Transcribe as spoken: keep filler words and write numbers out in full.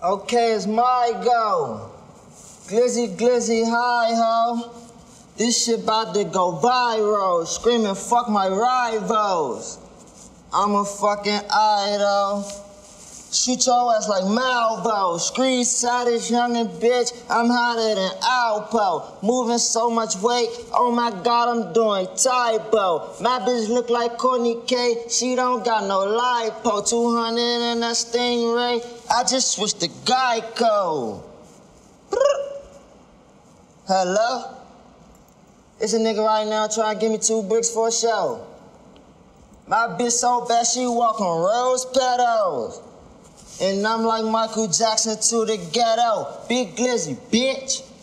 Okay, it's my go. Glizzy, glizzy, hi, ho. This shit about to go viral. Screaming, fuck my rivals. I'm a fucking idol. Shoot your ass like Malvo. Screed savage, youngin' bitch. I'm hotter than Alpo. Moving so much weight. Oh my God, I'm doing typo. My bitch look like Courtney K. She don't got no lipo. two hundred in that Stingray. I just switched to Geico. Hello? It's a nigga right now trying to give me two bricks for a show. My bitch so bad she walk on rose petals. And I'm like Michael Jackson to the ghetto. Big glizzy, bitch.